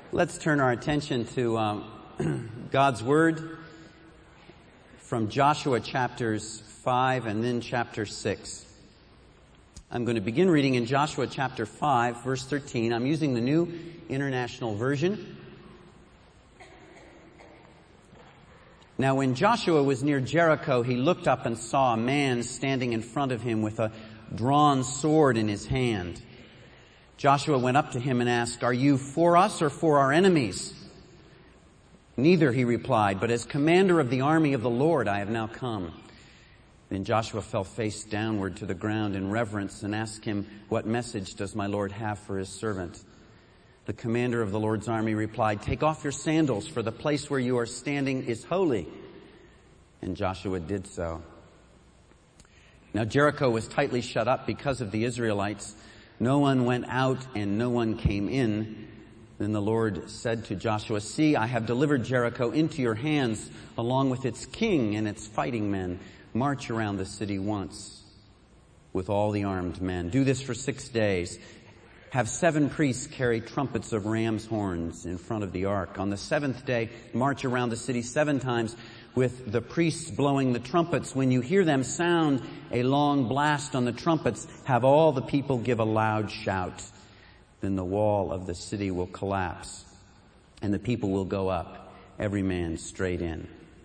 Let's turn our attention to God's Word from Joshua chapters 5 and then chapter 6. I'm going to begin reading in Joshua chapter 5, verse 13. I'm using the New International Version. Now when Joshua was near Jericho, he looked up and saw a man standing in front of him with a drawn sword in his hand. Joshua went up to him and asked, "Are you for us or for our enemies?" "Neither," he replied, "but as commander of the army of the Lord I have now come." Then Joshua fell face downward to the ground in reverence and asked him, "What message does my Lord have for his servant?" The commander of the Lord's army replied, "Take off your sandals, for the place where you are standing is holy." And Joshua did so. Now Jericho was tightly shut up because of the Israelites. No one went out and no one came in. Then the Lord said to Joshua, "See, I have delivered Jericho into your hands, along with its king and its fighting men. March around the city once with all the armed men. Do this for 6 days. Have 7 priests carry trumpets of ram's horns in front of the ark. On the 7th day, march around the city 7 times with the priests blowing the trumpets. When you hear them sound a long blast on the trumpets, have all the people give a loud shout. Then the wall of the city will collapse, and the people will go up, every man straight in."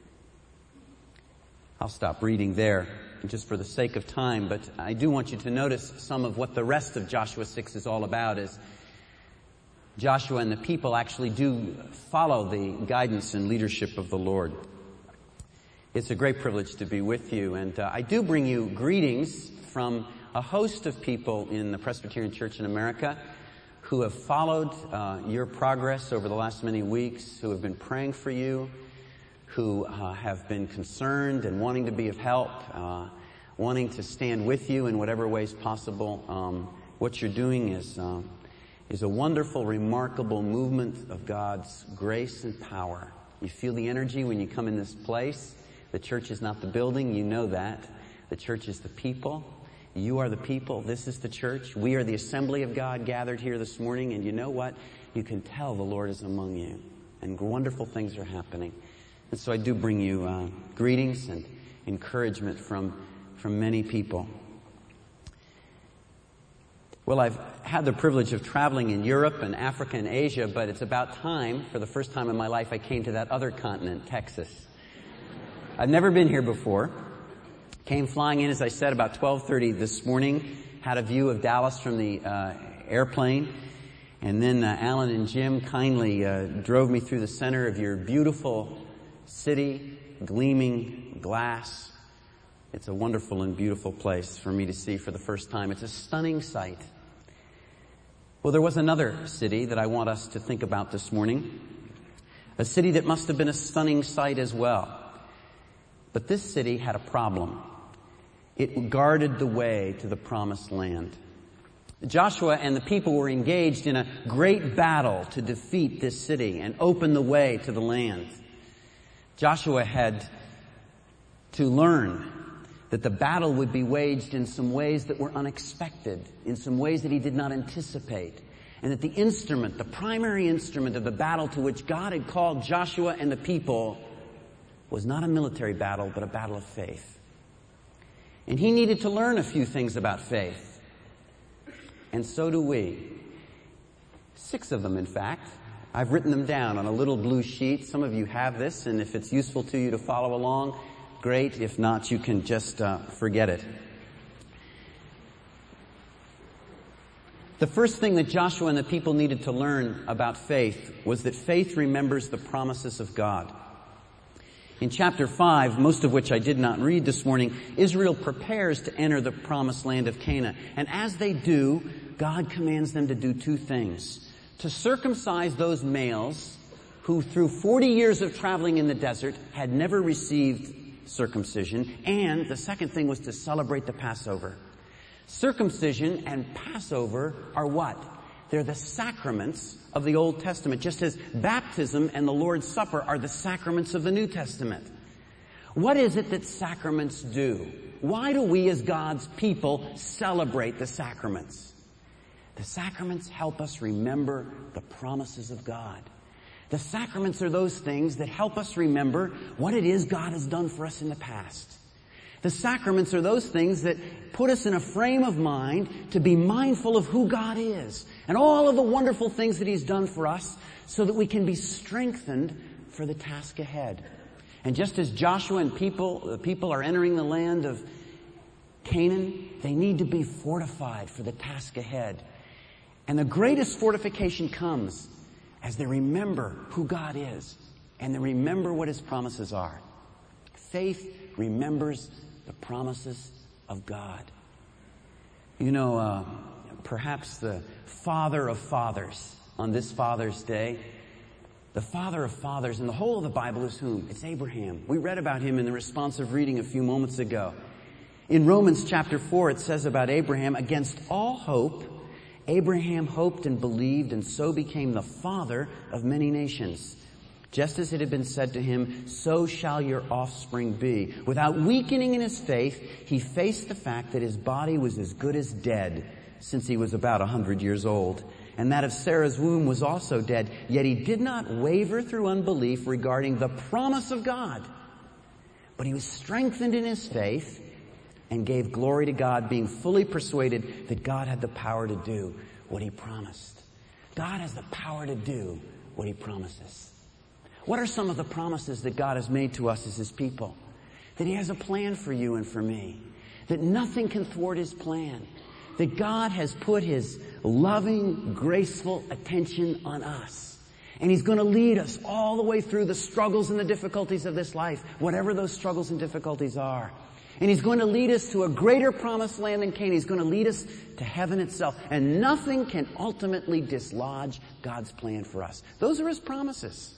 I'll stop reading there just for the sake of time, but I do want you to notice some of what the rest of Joshua 6 is all about. Is Joshua and the people actually do follow the guidance and leadership of the Lord. It's a great privilege to be with you, and I do bring you greetings from a host of people in the Presbyterian Church in America who have followed your progress over the last many weeks, who have been praying for you, who have been concerned and wanting to be of help, wanting to stand with you in whatever ways possible. What you're doing is a wonderful, remarkable movement of God's grace and power. You feel the energy when you come in this place. The church is not the building, you know that. The church is the people. You are the people. This is the church. We are the assembly of God gathered here this morning, and you know what? You can tell the Lord is among you, and wonderful things are happening. And so I do bring you greetings and encouragement from many people. Well, I've had the privilege of traveling in Europe and Africa and Asia, but it's about time, for the first time in my life, I came to that other continent, Texas. I've never been here before. Came flying in, as I said, about 12:30 this morning. Had a view of Dallas from the airplane. And then Alan and Jim kindly drove me through the center of your beautiful city, gleaming glass. It's a wonderful and beautiful place for me to see for the first time. It's a stunning sight. Well, there was another city that I want us to think about this morning. A city that must have been a stunning sight as well. But this city had a problem. It guarded the way to the promised land. Joshua and the people were engaged in a great battle to defeat this city and open the way to the land. Joshua had to learn that the battle would be waged in some ways that were unexpected, in some ways that he did not anticipate, and that the primary instrument of the battle to which God had called Joshua and the people was not a military battle, but a battle of faith. And he needed to learn a few things about faith. And so do we. 6 of them, in fact. I've written them down on a little blue sheet. Some of you have this, and if it's useful to you to follow along, great. If not, you can just forget it. The first thing that Joshua and the people needed to learn about faith was that faith remembers the promises of God. In chapter 5, most of which I did not read this morning, Israel prepares to enter the promised land of Canaan. And as they do, God commands them to do 2 things. To circumcise those males who through 40 years of traveling in the desert had never received circumcision. And the second thing was to celebrate the Passover. Circumcision and Passover are what? They're the sacraments of the Old Testament, just as baptism and the Lord's Supper are the sacraments of the New Testament. What is it that sacraments do? Why do we as God's people celebrate the sacraments? The sacraments help us remember the promises of God. The sacraments are those things that help us remember what it is God has done for us in the past. The sacraments are those things that put us in a frame of mind to be mindful of who God is and all of the wonderful things that He's done for us so that we can be strengthened for the task ahead. And just as Joshua and the people are entering the land of Canaan, they need to be fortified for the task ahead. And the greatest fortification comes as they remember who God is and they remember what His promises are. Faith remembers the promises of God. You know, perhaps the father of fathers on this Father's Day, the father of fathers in the whole of the Bible is whom? It's Abraham. We read about him in the responsive reading a few moments ago. In Romans chapter 4, it says about Abraham, against all hope, Abraham hoped and believed and so became the father of many nations. Just as it had been said to him, so shall your offspring be. Without weakening in his faith, he faced the fact that his body was as good as dead since he was about 100 years old. And that of Sarah's womb was also dead. Yet he did not waver through unbelief regarding the promise of God. But he was strengthened in his faith and gave glory to God, being fully persuaded that God had the power to do what He promised. God has the power to do what He promises. What are some of the promises that God has made to us as His people? That He has a plan for you and for me. That nothing can thwart His plan. That God has put His loving, graceful attention on us. And He's going to lead us all the way through the struggles and the difficulties of this life, whatever those struggles and difficulties are. And He's going to lead us to a greater promised land than Canaan. He's going to lead us to heaven itself. And nothing can ultimately dislodge God's plan for us. Those are His promises.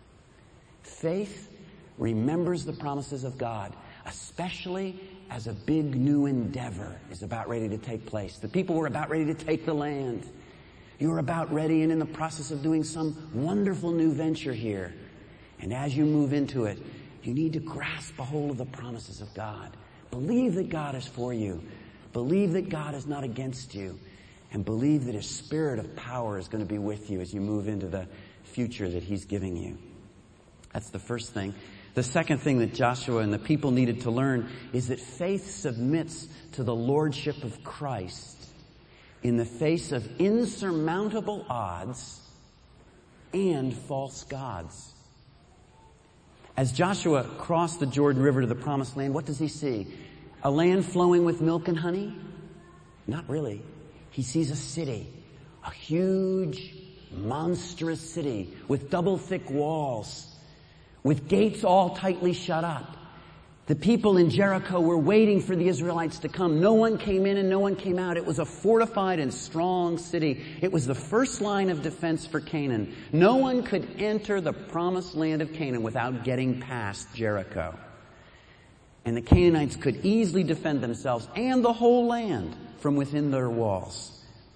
Faith remembers the promises of God, especially as a big new endeavor is about ready to take place. The people were about ready to take the land. You're about ready and in the process of doing some wonderful new venture here. And as you move into it, you need to grasp a hold of the promises of God. Believe that God is for you. Believe that God is not against you. And believe that His Spirit of power is going to be with you as you move into the future that He's giving you. That's the first thing. The second thing that Joshua and the people needed to learn is that faith submits to the lordship of Christ in the face of insurmountable odds and false gods. As Joshua crossed the Jordan River to the Promised Land, what does he see? A land flowing with milk and honey? Not really. He sees a city, a huge, monstrous city with double thick walls, with gates all tightly shut up. The people in Jericho were waiting for the Israelites to come. No one came in and no one came out. It was a fortified and strong city. It was the first line of defense for Canaan. No one could enter the promised land of Canaan without getting past Jericho. And the Canaanites could easily defend themselves and the whole land from within their walls.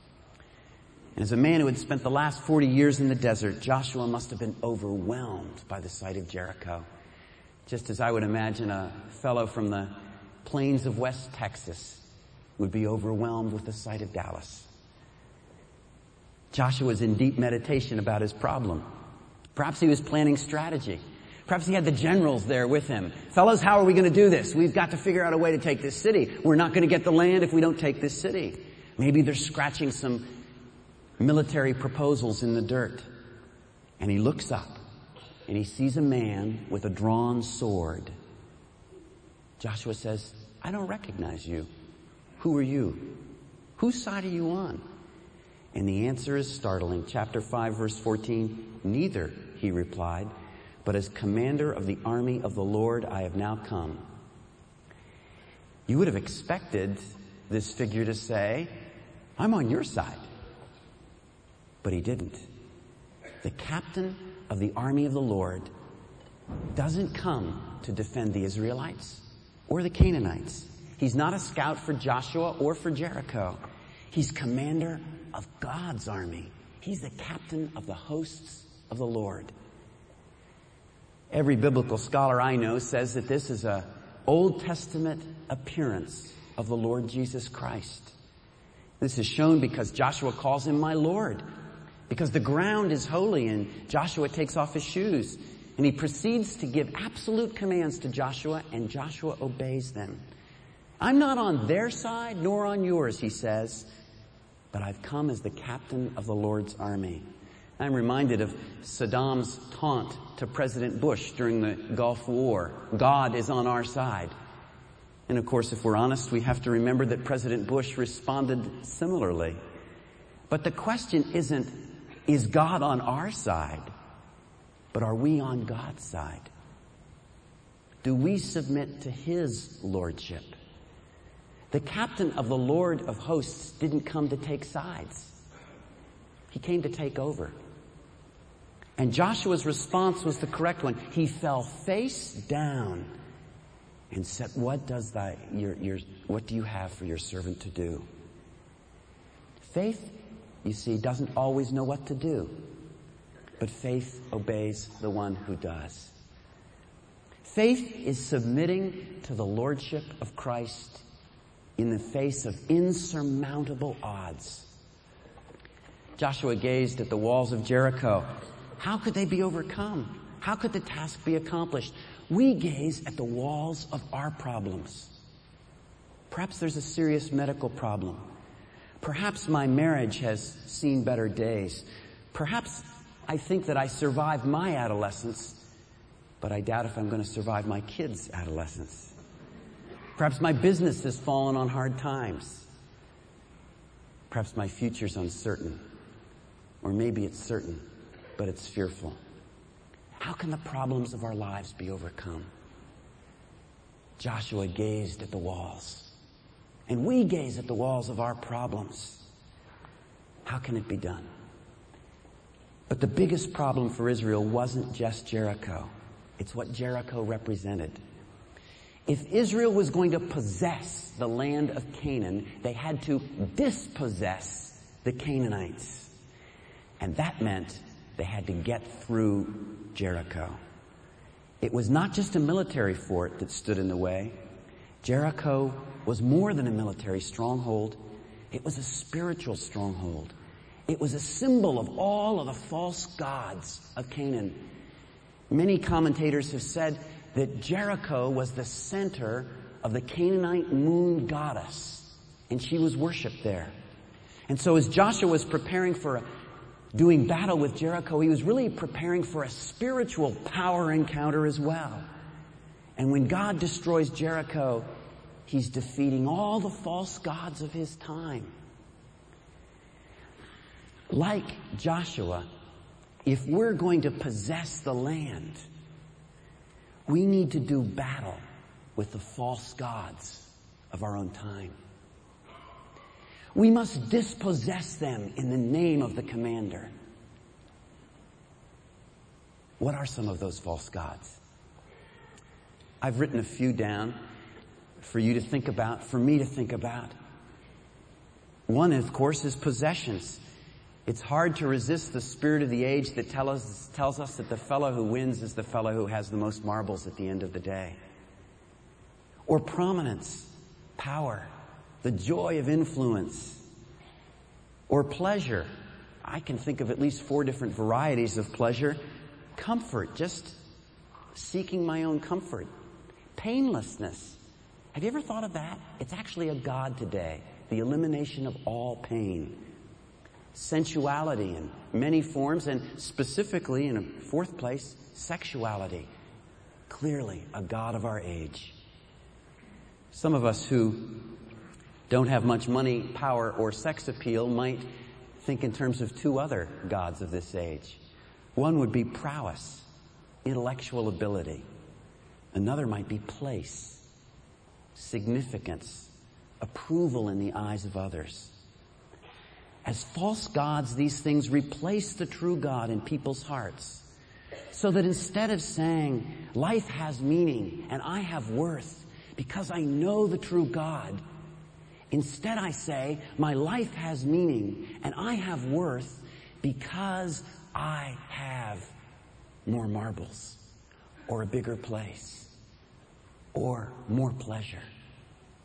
And as a man who had spent the last 40 years in the desert, Joshua must have been overwhelmed by the sight of Jericho. Just as I would imagine a fellow from the plains of West Texas would be overwhelmed with the sight of Dallas. Joshua was in deep meditation about his problem. Perhaps he was planning strategy. Perhaps he had the generals there with him. Fellows, how are we going to do this? We've got to figure out a way to take this city. We're not going to get the land if we don't take this city. Maybe they're scratching some military proposals in the dirt. And he looks up. And he sees a man with a drawn sword. Joshua says, I don't recognize you. Who are you? Whose side are you on? And the answer is startling. Chapter 5, verse 14, neither, he replied, but as commander of the army of the Lord I have now come. You would have expected this figure to say, I'm on your side. But he didn't. The captain of the army of the Lord doesn't come to defend the Israelites or the Canaanites. He's not a scout for Joshua or for Jericho. He's commander of God's army. He's the captain of the hosts of the Lord. Every biblical scholar I know says that this is an Old Testament appearance of the Lord Jesus Christ. This is shown because Joshua calls him my Lord. because the ground is holy, and Joshua takes off his shoes. And he proceeds to give absolute commands to Joshua, and Joshua obeys them. I'm not on their side nor on yours, he says, but I've come as the captain of the Lord's army. I'm reminded of Saddam's taunt to President Bush during the Gulf War. God is on our side. And of course, if we're honest, we have to remember that President Bush responded similarly. But the question isn't, is God on our side? But are we on God's side? Do we submit to His lordship? The captain of the Lord of hosts didn't come to take sides. He came to take over. And Joshua's response was the correct one. He fell face down and said, what do you have for your servant to do? Faith, you see, doesn't always know what to do. But faith obeys the one who does. Faith is submitting to the lordship of Christ in the face of insurmountable odds. Joshua gazed at the walls of Jericho. How could they be overcome? How could the task be accomplished? We gaze at the walls of our problems. Perhaps there's a serious medical problem. Perhaps my marriage has seen better days. Perhaps I think that I survived my adolescence, but I doubt if I'm going to survive my kids' adolescence. Perhaps my business has fallen on hard times. Perhaps my future's uncertain. Or maybe it's certain, but it's fearful. How can the problems of our lives be overcome? Joshua gazed at the walls, and we gaze at the walls of our problems. How can it be done? But the biggest problem for Israel wasn't just Jericho. It's what Jericho represented. If Israel was going to possess the land of Canaan, they had to dispossess the Canaanites. And that meant they had to get through Jericho. It was not just a military fort that stood in the way. Jericho was more than a military stronghold. It was a spiritual stronghold. It was a symbol of all of the false gods of Canaan. Many commentators have said that Jericho was the center of the Canaanite moon goddess, and she was worshipped there. And so as Joshua was preparing for doing battle with Jericho, he was really preparing for a spiritual power encounter as well. And when God destroys Jericho, He's defeating all the false gods of His time. Like Joshua, if we're going to possess the land, we need to do battle with the false gods of our own time. We must dispossess them in the name of the commander. What are some of those false gods? I've written a few down for you to think about, for me to think about. One, of course, is possessions. It's hard to resist the spirit of the age that tells us that the fellow who wins is the fellow who has the most marbles at the end of the day. Or prominence, power, the joy of influence. Or pleasure. I can think of at least 4 different varieties of pleasure. Comfort, just seeking my own comfort. Painlessness. Have you ever thought of that? It's actually a god today. The elimination of all pain. Sensuality in many forms, and specifically, in a 4th place, sexuality. Clearly a god of our age. Some of us who don't have much money, power, or sex appeal might think in terms of 2 other gods of this age. One would be prowess, intellectual ability. Another might be place, significance, approval in the eyes of others. As false gods, these things replace the true God in people's hearts. So that instead of saying, life has meaning and I have worth because I know the true God, instead I say, my life has meaning and I have worth because I have more marbles or a bigger place or more pleasure.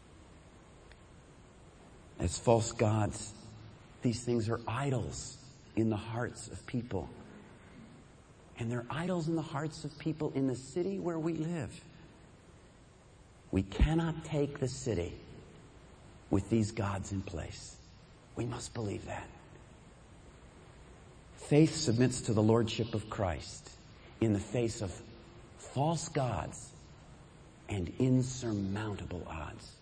As false gods, these things are idols in the hearts of people. And they're idols in the hearts of people in the city where we live. We cannot take the city with these gods in place. We must believe that. Faith submits to the lordship of Christ in the face of false gods and insurmountable odds.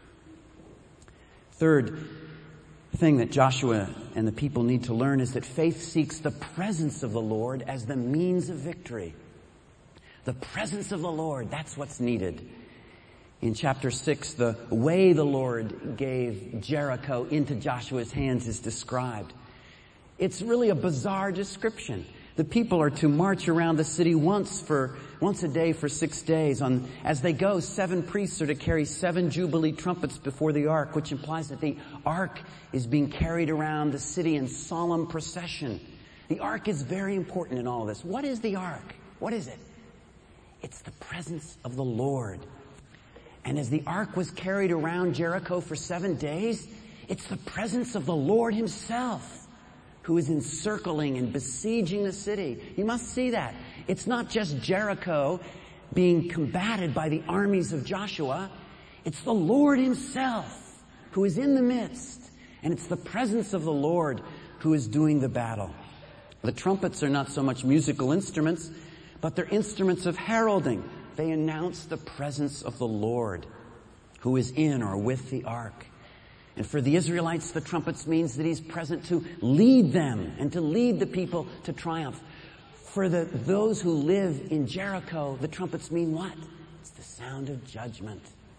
Third thing that Joshua and the people need to learn is that faith seeks the presence of the Lord as the means of victory. The presence of the Lord, that's what's needed. In chapter 6, the way the Lord gave Jericho into Joshua's hands is described. It's really a bizarre description. The people are to march around the city once a day for 6 days. As they go, 7 priests are to carry 7 jubilee trumpets before the ark, which implies that the ark is being carried around the city in solemn procession. The ark is very important in all of this. What is the ark? What is it? It's the presence of the Lord. And as the ark was carried around Jericho for 7 days, it's the presence of the Lord himself who is encircling and besieging the city. You must see that. It's not just Jericho being combated by the armies of Joshua. It's the Lord himself who is in the midst. And it's the presence of the Lord who is doing the battle. The trumpets are not so much musical instruments, but they're instruments of heralding. They announce the presence of the Lord who is in or with the ark. And for the Israelites, the trumpets means that he's present to lead them and to lead the people to triumph. For those who live in Jericho, the trumpets mean what? It's the sound of judgment.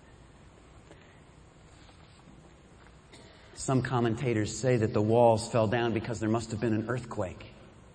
Some commentators say that the walls fell down because there must have been an earthquake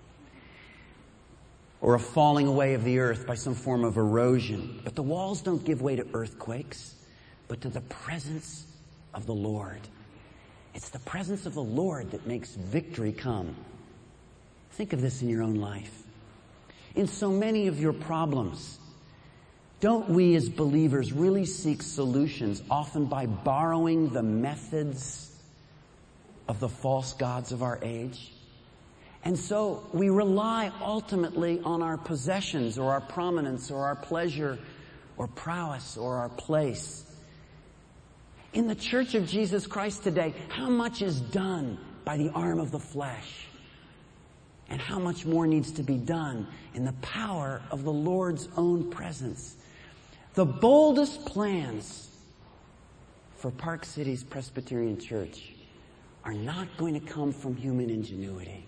or a falling away of the earth by some form of erosion. But the walls don't give way to earthquakes, but to the presence of the Lord. It's the presence of the Lord that makes victory come. Think of this in your own life. In so many of your problems, don't we as believers really seek solutions, often by borrowing the methods of the false gods of our age? And so we rely ultimately on our possessions or our prominence or our pleasure or prowess or our place. In the Church of Jesus Christ today, how much is done by the arm of the flesh? And how much more needs to be done in the power of the Lord's own presence? The boldest plans for Park City's Presbyterian Church are not going to come from human ingenuity.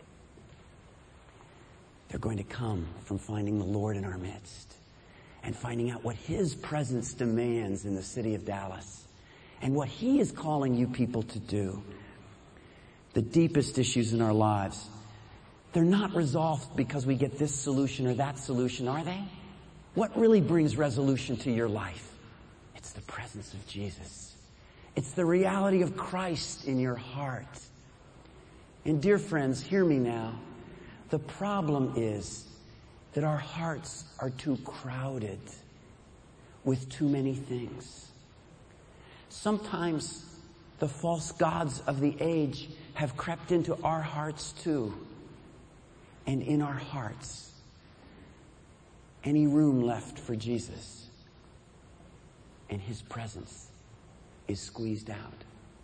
They're going to come from finding the Lord in our midst and finding out what his presence demands in the city of Dallas and what he is calling you people to do. The deepest issues in our lives, they're not resolved because we get this solution or that solution, are they? What really brings resolution to your life? It's the presence of Jesus. It's the reality of Christ in your heart. And dear friends, hear me now. The problem is that our hearts are too crowded with too many things. Sometimes the false gods of the age have crept into our hearts too. And in our hearts, any room left for Jesus and his presence is squeezed out.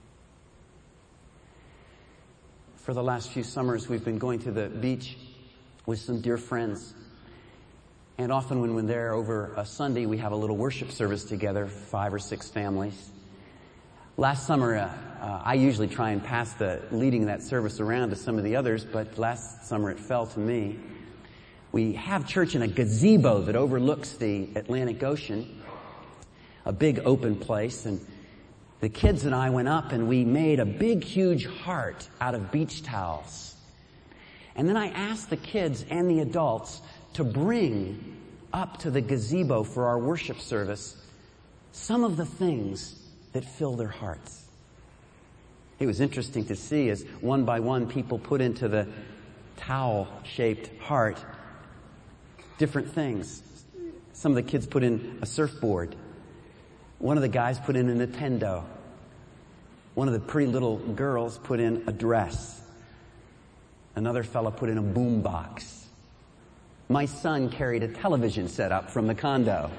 For the last few summers, we've been going to the beach with some dear friends. And often when we're there over a Sunday, we have a little worship service together, 5 or 6 families. Last summer, I usually try and pass the leading that service around to some of the others, but last summer it fell to me. We have church in a gazebo that overlooks the Atlantic Ocean, a big open place, and the kids and I went up and we made a big, huge heart out of beach towels. And then I asked the kids and the adults to bring up to the gazebo for our worship service some of the things that fill their hearts. It was interesting to see as one by one people put into the towel-shaped heart different things. Some of the kids put in a surfboard. One of the guys put in a Nintendo. One of the pretty little girls put in a dress. Another fella put in a boom box. My son carried a television set up from the condo.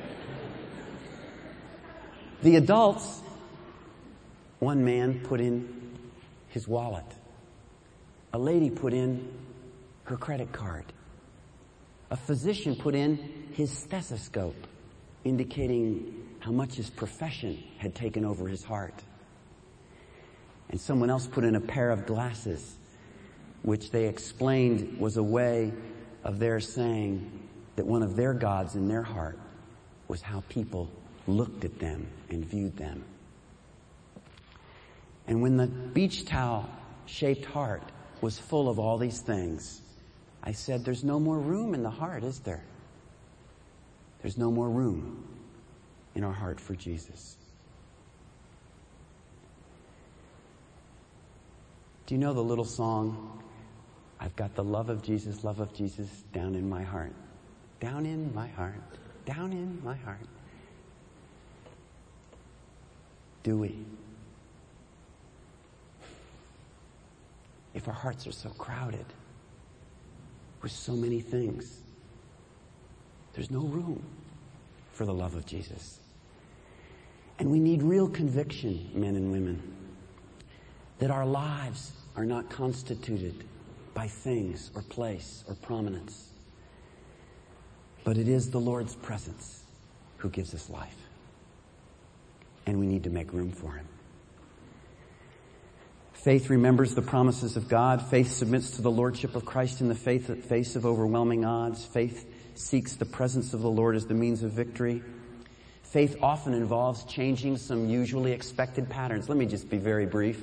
The adults, one man put in his wallet. A lady put in her credit card. A physician put in his stethoscope, indicating how much his profession had taken over his heart. And someone else put in a pair of glasses, which they explained was a way of their saying that one of their gods in their heart was how people looked at them and viewed them. And when the beach towel-shaped heart was full of all these things, I said, there's no more room in the heart, is there? There's no more room in our heart for Jesus. Do you know the little song, I've got the love of Jesus down in my heart. Down in my heart, down in my heart. Do we? If our hearts are so crowded with so many things, there's no room for the love of Jesus. And we need real conviction, men and women, that our lives are not constituted by things or place or prominence, but it is the Lord's presence who gives us life. And we need to make room for Him. Faith remembers the promises of God. Faith submits to the Lordship of Christ in the face of overwhelming odds. Faith seeks the presence of the Lord as the means of victory. Faith often involves changing some usually expected patterns. Let me just be very brief.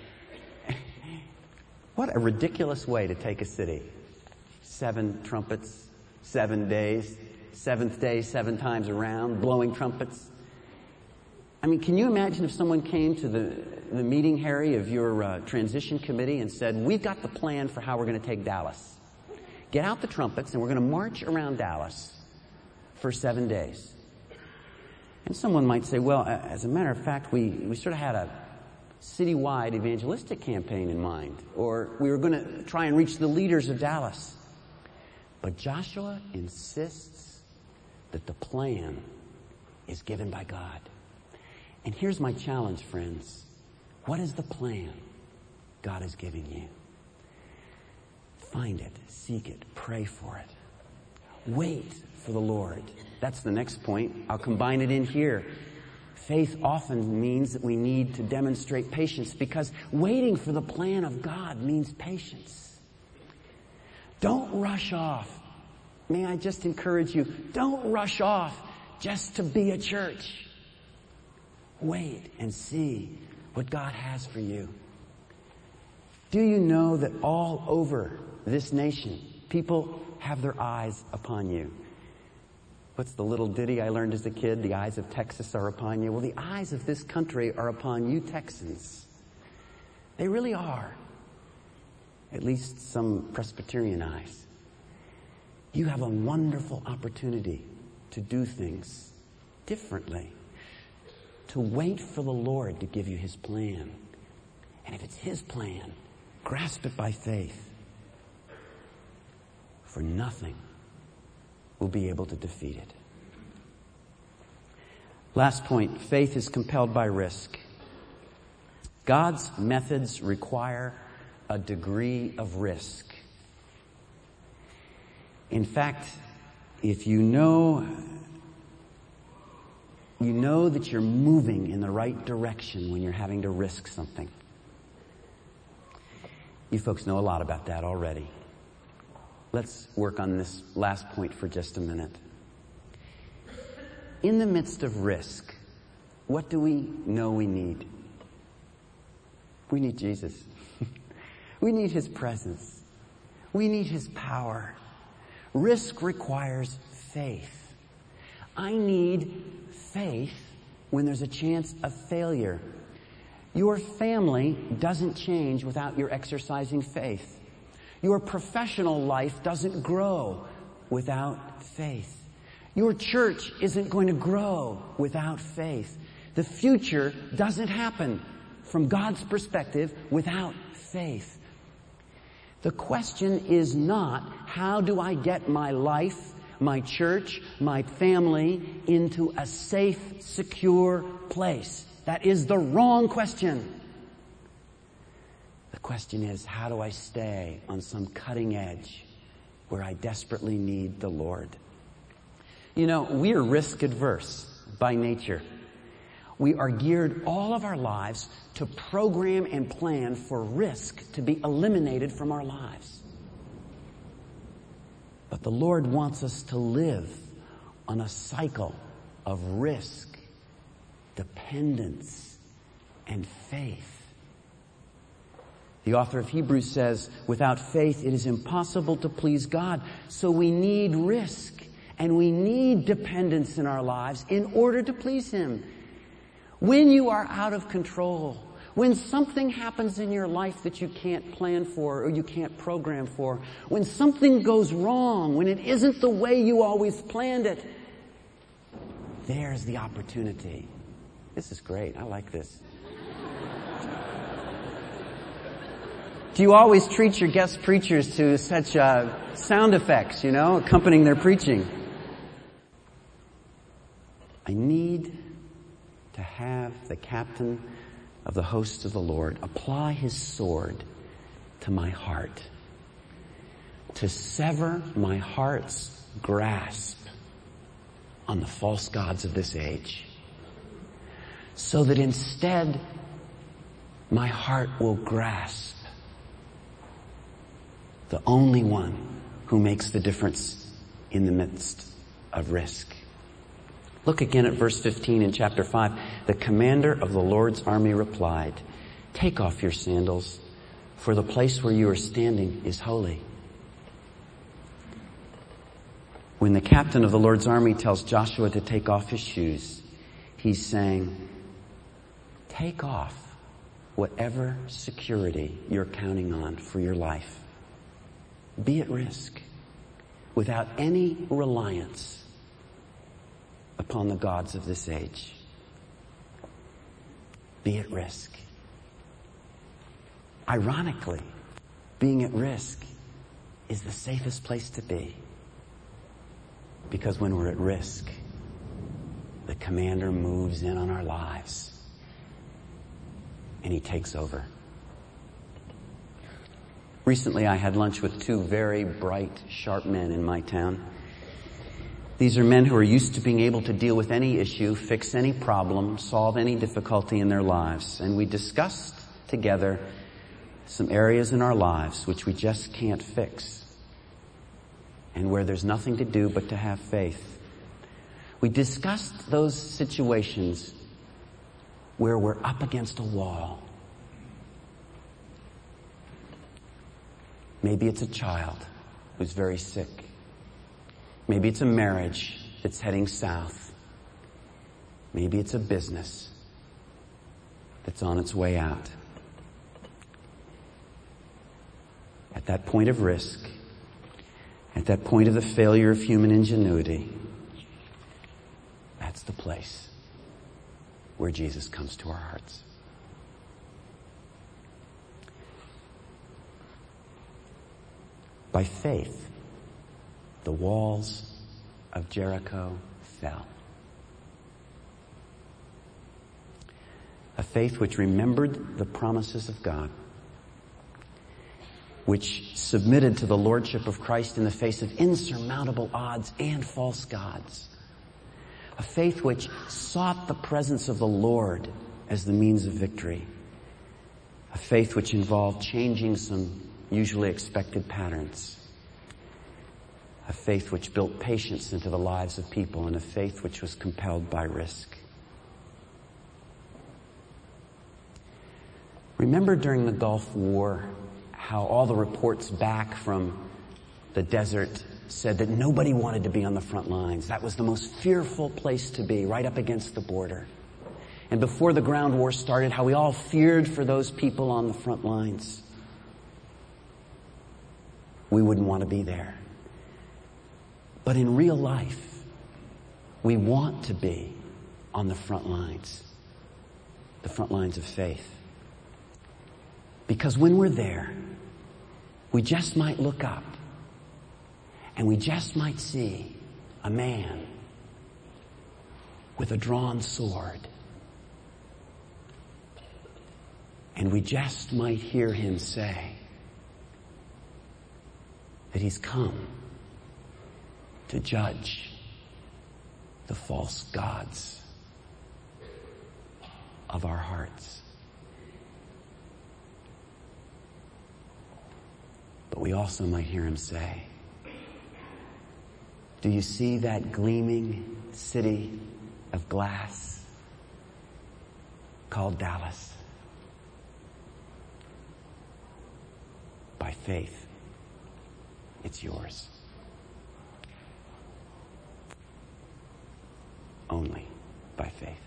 What a ridiculous way to take a city. 7 trumpets, 7 days, 7th day, 7 times around, blowing trumpets. I mean, can you imagine if someone came to the meeting, Harry, of your transition committee and said, we've got the plan for how we're going to take Dallas. Get out the trumpets and we're going to march around Dallas for 7 days. And someone might say, well, as a matter of fact, we sort of had a citywide evangelistic campaign in mind, or we were going to try and reach the leaders of Dallas. But Joshua insists that the plan is given by God. And here's my challenge, friends. What is the plan God is giving you? Find it, seek it, pray for it. Wait for the Lord. That's the next point. I'll combine it in here. Faith often means that we need to demonstrate patience, because waiting for the plan of God means patience. Don't rush off. May I just encourage you, don't rush off just to be a church. Wait and see what God has for you. Do you know that all over this nation, people have their eyes upon you? What's the little ditty I learned as a kid? The eyes of Texas are upon you. Well, the eyes of this country are upon you Texans. They really are. At least some Presbyterian eyes. You have a wonderful opportunity to do things differently. To wait for the Lord to give you His plan. And if it's His plan, grasp it by faith. For nothing will be able to defeat it. Last point, faith is compelled by risk. God's methods require a degree of risk. In fact, if you know that you're moving in the right direction when you're having to risk something. You folks know a lot about that already. Let's work on this last point for just a minute. In the midst of risk, what do we know we need? We need Jesus. We need His presence. We need His power. Risk requires faith. I need faith when there's a chance of failure. Your family doesn't change without your exercising faith. Your professional life doesn't grow without faith. Your church isn't going to grow without faith. The future doesn't happen from God's perspective without faith. The question is not, how do I get my life, my church, my family into a safe, secure place? That is the wrong question. The question is, how do I stay on some cutting edge where I desperately need the Lord? You know, we are risk adverse by nature. We are geared all of our lives to program and plan for risk to be eliminated from our lives. But the Lord wants us to live on a cycle of risk, dependence, and faith. The author of Hebrews says, without faith it is impossible to please God. So we need risk and we need dependence in our lives in order to please Him. When you are out of control, when something happens in your life that you can't plan for or you can't program for, when something goes wrong, when it isn't the way you always planned it, there's the opportunity. This is great. I like this. Do you always treat your guest preachers to such sound effects, accompanying their preaching? I need to have the captain of the hosts of the Lord apply his sword to my heart, to sever my heart's grasp on the false gods of this age, so that instead my heart will grasp the only one who makes the difference in the midst of risk. Look again at verse 15 in chapter 5. The commander of the Lord's army replied, "Take off your sandals, for the place where you are standing is holy." When the captain of the Lord's army tells Joshua to take off his shoes, he's saying, take off whatever security you're counting on for your life. Be at risk without any reliance upon the gods of this age. Be at risk. Ironically, being at risk is the safest place to be. Because when we're at risk, the commander moves in on our lives and he takes over. Recently, I had lunch with two very bright, sharp men in my town. These are men who are used to being able to deal with any issue, fix any problem, solve any difficulty in their lives. And we discussed together some areas in our lives which we just can't fix, and where there's nothing to do but to have faith. We discussed those situations where we're up against a wall. Maybe it's a child who's very sick. Maybe it's a marriage that's heading south. Maybe it's a business that's on its way out. At that point of risk, at that point of the failure of human ingenuity, that's the place where Jesus comes to our hearts. By faith, the walls of Jericho fell. A faith which remembered the promises of God, which submitted to the lordship of Christ in the face of insurmountable odds and false gods. A faith which sought the presence of the Lord as the means of victory. A faith which involved changing some usually expected patterns. A faith which built patience into the lives of people, and a faith which was compelled by risk. Remember during the Gulf War how all the reports back from the desert said that nobody wanted to be on the front lines. That was the most fearful place to be, right up against the border. And before the ground war started, how we all feared for those people on the front lines. We wouldn't want to be there. But in real life, we want to be on the front lines of faith. Because when we're there, we just might look up and we just might see a man with a drawn sword. And we just might hear him say that he's come to judge the false gods of our hearts. But we also might hear him say, do you see that gleaming city of glass called Dallas? By faith, it's yours. Only by faith.